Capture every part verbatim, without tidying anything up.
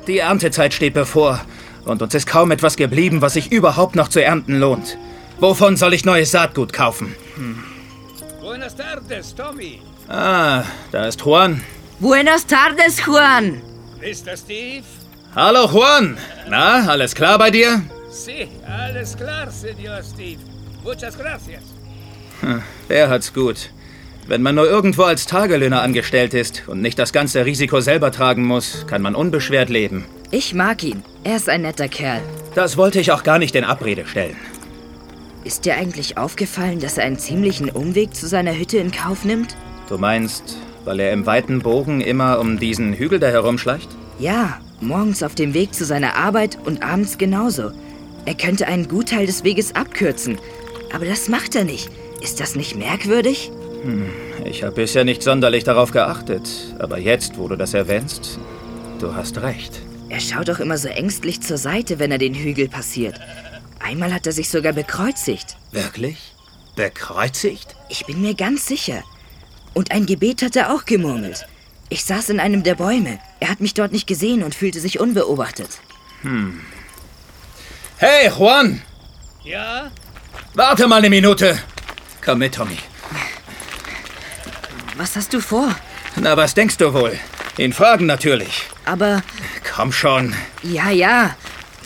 Die Erntezeit steht bevor und uns ist kaum etwas geblieben, was sich überhaupt noch zu ernten lohnt. Wovon soll ich neues Saatgut kaufen? Hm. Buenas tardes, Tommy. Ah, da ist Juan. Buenas tardes, Juan. Mister Steve? Hallo, Juan. Na, alles klar bei dir? Sí, alles klar, Senor Steve. Muchas gracias. Hm, der hat's gut. Wenn man nur irgendwo als Tagelöhner angestellt ist und nicht das ganze Risiko selber tragen muss, kann man unbeschwert leben. Ich mag ihn. Er ist ein netter Kerl. Das wollte ich auch gar nicht in Abrede stellen. Ist dir eigentlich aufgefallen, dass er einen ziemlichen Umweg zu seiner Hütte in Kauf nimmt? Du meinst, weil er im weiten Bogen immer um diesen Hügel da herumschleicht? Ja, morgens auf dem Weg zu seiner Arbeit und abends genauso. Er könnte einen Gutteil des Weges abkürzen. Aber das macht er nicht. Ist das nicht merkwürdig? Hm, ich habe bisher nicht sonderlich darauf geachtet. Aber jetzt, wo du das erwähnst, du hast recht. Er schaut doch immer so ängstlich zur Seite, wenn er den Hügel passiert. Einmal hat er sich sogar bekreuzigt. Wirklich? Bekreuzigt? Ich bin mir ganz sicher. Und ein Gebet hat er auch gemurmelt. Ich saß in einem der Bäume. Er hat mich dort nicht gesehen und fühlte sich unbeobachtet. Hm. Hey, Juan! Ja? Warte mal eine Minute. Komm mit, Tommy. Was hast du vor? Na, was denkst du wohl? Ihn fragen natürlich. Aber... Komm schon. Ja, ja.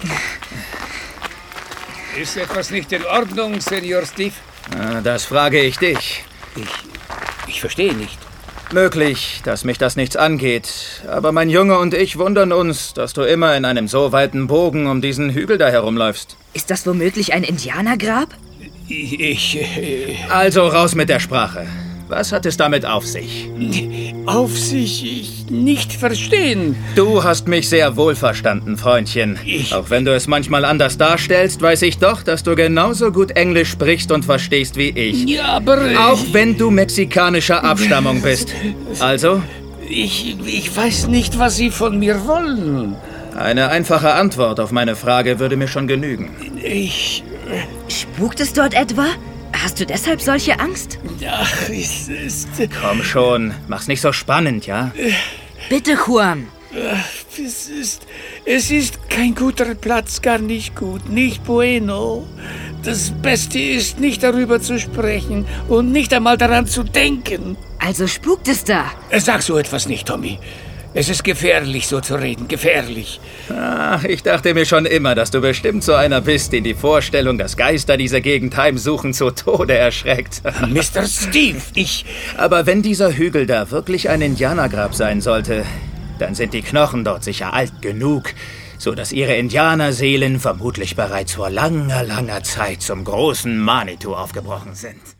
Ist etwas nicht in Ordnung, Senor Steve? Na, das frage ich dich. Ich... ich verstehe nicht. Möglich, dass mich das nichts angeht. Aber mein Junge und ich wundern uns, dass du immer in einem so weiten Bogen um diesen Hügel da herumläufst. Ist das womöglich ein Indianergrab? Ich... ich äh, also raus mit der Sprache. Was hat es damit auf sich? Auf sich ich nicht verstehen. Du hast mich sehr wohl verstanden, Freundchen. Ich... Auch wenn du es manchmal anders darstellst, weiß ich doch, dass du genauso gut Englisch sprichst und verstehst wie ich. Ja, aber... Auch wenn du mexikanischer Abstammung bist. Also? Ich, ich weiß nicht, was Sie von mir wollen. Eine einfache Antwort auf meine Frage würde mir schon genügen. Ich... Spukt es dort etwa? Hast du deshalb solche Angst? Ach, es ist... Komm schon, mach's nicht so spannend, ja? Bitte, Juan. Es ist... Es ist kein guter Platz, gar nicht gut, nicht bueno. Das Beste ist, nicht darüber zu sprechen und nicht einmal daran zu denken. Also spukt es da? Sag so etwas nicht, Tommy. Es ist gefährlich, so zu reden, gefährlich. Ach, ich dachte mir schon immer, dass du bestimmt so einer bist, den die Vorstellung, dass Geister diese Gegend heimsuchen, zu Tode erschreckt. Mister Steve, ich... Aber wenn dieser Hügel da wirklich ein Indianergrab sein sollte, dann sind die Knochen dort sicher alt genug, so dass ihre Indianerseelen vermutlich bereits vor langer, langer Zeit zum großen Manitou aufgebrochen sind.